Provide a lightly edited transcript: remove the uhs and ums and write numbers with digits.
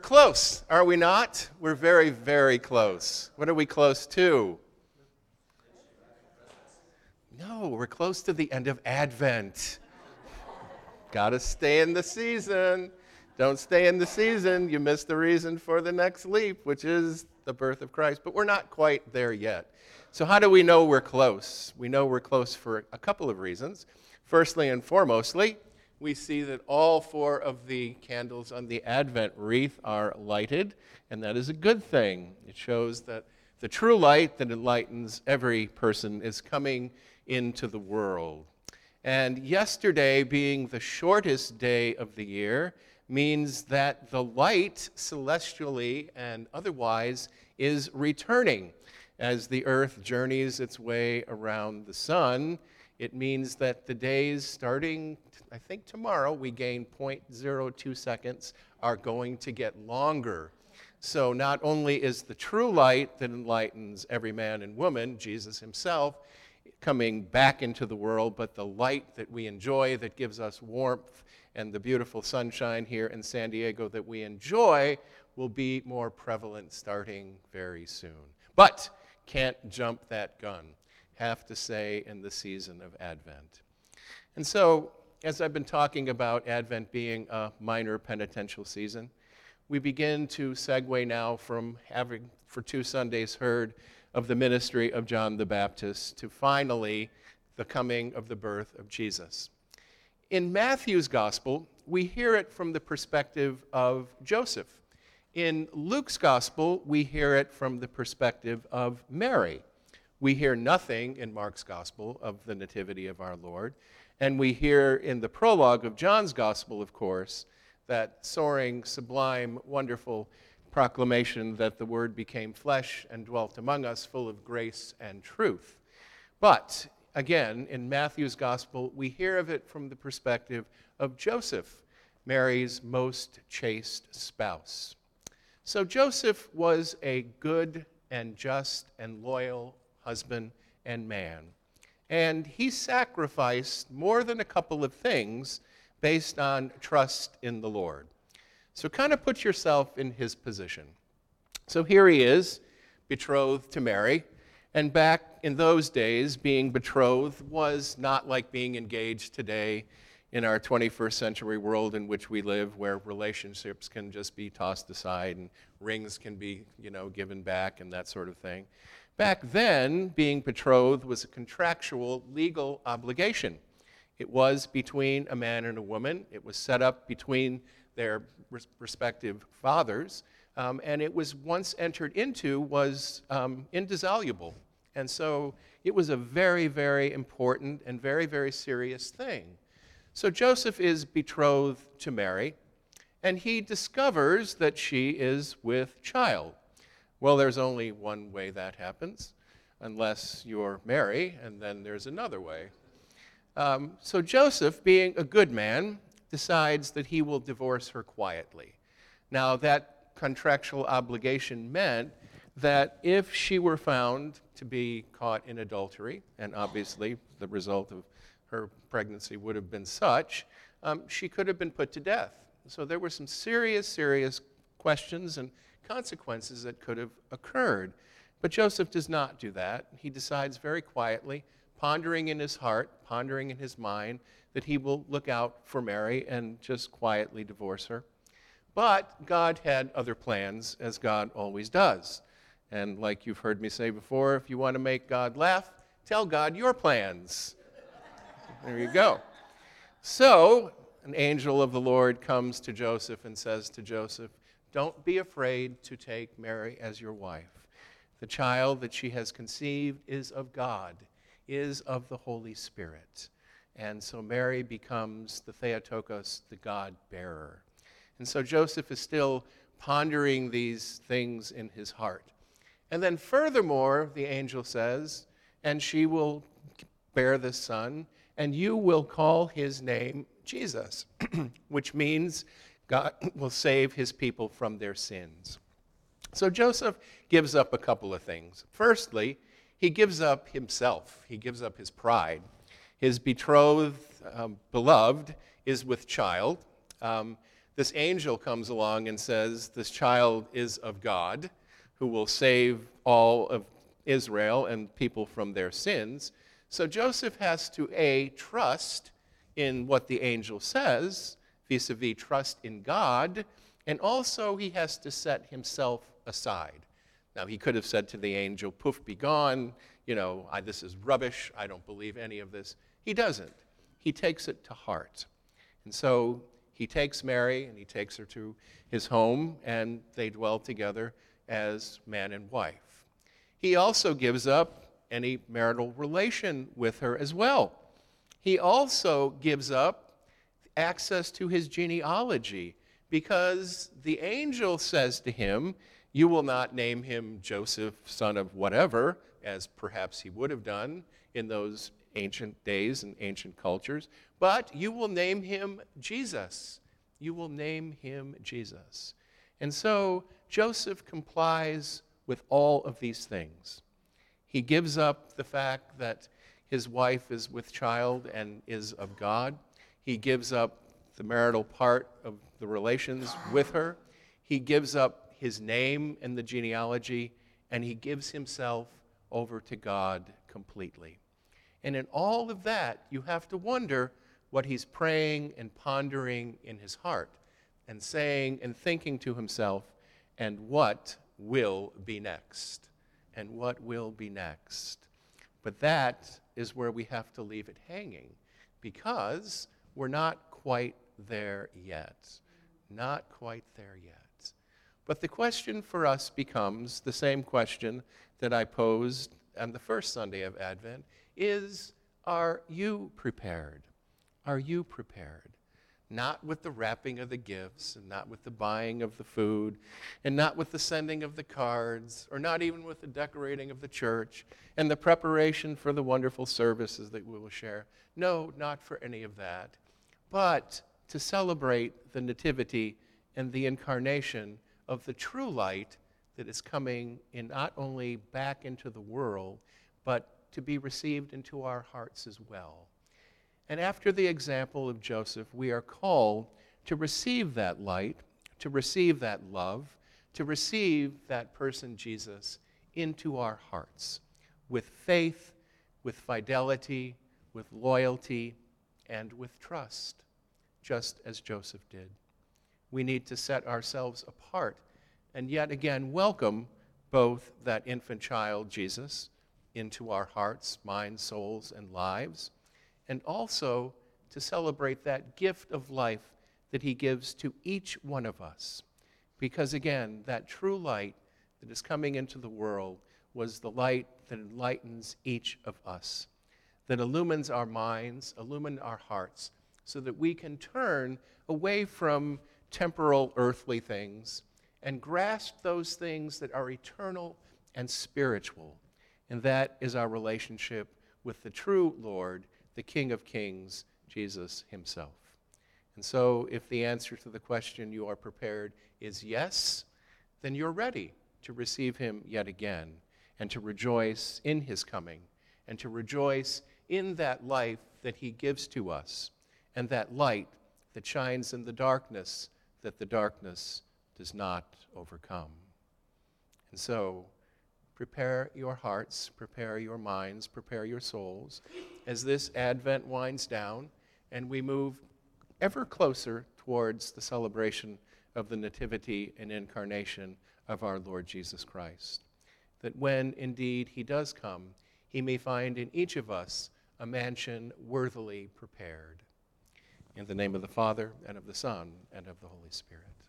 close, are we not? We're very, very close. What are we close to? No, we're close to the end of Advent. Got to stay in the season. Don't stay in the season, you miss the reason for the next leap, which is the birth of Christ. But we're not quite there yet. So how do we know we're close? We know we're close for a couple of reasons. Firstly and foremostly, we see that all 4 of the candles on the Advent wreath are lighted, and that is a good thing. It shows that the true light that enlightens every person is coming into the world. And yesterday, being the shortest day of the year, means that the light, celestially and otherwise, is returning. As the earth journeys its way around the sun, it means that the days starting, I think tomorrow, we gain 0.02 seconds, are going to get longer. So not only is the true light that enlightens every man and woman, Jesus himself, coming back into the world, but the light that we enjoy that gives us warmth and the beautiful sunshine here in San Diego that we enjoy will be more prevalent starting very soon. But can't jump that gun. Have to say in the season of Advent. And so, as I've been talking about Advent being a minor penitential season, we begin to segue now from having for 2 Sundays heard of the ministry of John the Baptist to finally the coming of the birth of Jesus. In Matthew's gospel, we hear it from the perspective of Joseph. In Luke's gospel, we hear it from the perspective of Mary. We hear nothing in Mark's gospel of the nativity of our Lord. And we hear in the prologue of John's gospel, of course, that soaring, sublime, wonderful proclamation that the Word became flesh and dwelt among us, full of grace and truth. But again, in Matthew's gospel, we hear of it from the perspective of Joseph, Mary's most chaste spouse. So Joseph was a good and just and loyal husband and man. And he sacrificed more than a couple of things based on trust in the Lord. So kind of put yourself in his position. So here he is, betrothed to Mary. And back in those days, being betrothed was not like being engaged today in our 21st century world in which we live, where relationships can just be tossed aside and rings can be, given back and that sort of thing. Back then, being betrothed was a contractual legal obligation. It was between a man and a woman. It was set up between their respective fathers, and it was once entered into was indissoluble. And so it was a very, very important and very, very serious thing. So Joseph is betrothed to Mary, and he discovers that she is with child. Well, there's only one way that happens, unless you're Mary, and then there's another way. So Joseph, being a good man, decides that he will divorce her quietly. Now, that contractual obligation meant that if she were found to be caught in adultery, and obviously the result of her pregnancy would have been such, she could have been put to death. So there were some serious, serious questions and consequences that could have occurred. But Joseph does not do that. He decides very quietly, pondering in his heart, pondering in his mind, that he will look out for Mary and just quietly divorce her. But God had other plans, as God always does. And like you've heard me say before, if you want to make God laugh, tell God your plans. There you go. So, an angel of the Lord comes to Joseph and says to Joseph, "Don't be afraid to take Mary as your wife. The child that she has conceived is of God, is of the Holy Spirit." And so Mary becomes the Theotokos, the God-bearer. And so Joseph is still pondering these things in his heart. And then furthermore, the angel says, "And she will bear this son, and you will call his name Jesus," which means God will save his people from their sins. So Joseph gives up a couple of things. Firstly, he gives up himself. He gives up his pride. His betrothed, beloved, is with child. this angel comes along and says, this child is of God, who will save all of Israel and people from their sins. So Joseph has to, A, trust in what the angel says, vis-a-vis trust in God, and also he has to set himself aside. Now, he could have said to the angel, poof, be gone, this is rubbish, I don't believe any of this. He doesn't. He takes it to heart. And so he takes Mary and he takes her to his home, and they dwell together as man and wife. He also gives up any marital relation with her as well. He also gives up access to his genealogy, because the angel says to him, you will not name him Joseph, son of whatever, as perhaps he would have done in those ancient days and ancient cultures, but you will name him Jesus. You will name him Jesus. And so Joseph complies with all of these things. He gives up the fact that his wife is with child and is of God. He gives up the marital part of the relations with her. He gives up his name and the genealogy, and he gives himself over to God completely. And in all of that, you have to wonder what he's praying and pondering in his heart and saying and thinking to himself, and what will be next? And what will be next? But that is where we have to leave it hanging, because we're not quite there yet. Not quite there yet. But the question for us becomes the same question that I posed on the first Sunday of Advent, is, are you prepared? Are you prepared? Not with the wrapping of the gifts, and not with the buying of the food, and not with the sending of the cards, or not even with the decorating of the church, and the preparation for the wonderful services that we will share. No, not for any of that. But to celebrate the nativity and the incarnation of the true light that is coming in, not only back into the world, but to be received into our hearts as well. And after the example of Joseph, we are called to receive that light, to receive that love, to receive that person Jesus into our hearts with faith, with fidelity, with loyalty, and with trust, just as Joseph did. We need to set ourselves apart and yet again welcome both that infant child, Jesus, into our hearts, minds, souls, and lives, and also to celebrate that gift of life that he gives to each one of us. Because again, that true light that is coming into the world was the light that enlightens each of us, that illumines our minds, illumines our hearts, so that we can turn away from temporal earthly things and grasp those things that are eternal and spiritual. And that is our relationship with the true Lord, the King of Kings, Jesus himself. And so if the answer to the question, you are prepared, is yes, then you're ready to receive him yet again and to rejoice in his coming and to rejoice in that life that he gives to us and that light that shines in the darkness that the darkness does not overcome. And so prepare your hearts, prepare your minds, prepare your souls as this Advent winds down and we move ever closer towards the celebration of the nativity and incarnation of our Lord Jesus Christ. That when indeed he does come, he may find in each of us a mansion worthily prepared. In the name of the Father, and of the Son, and of the Holy Spirit.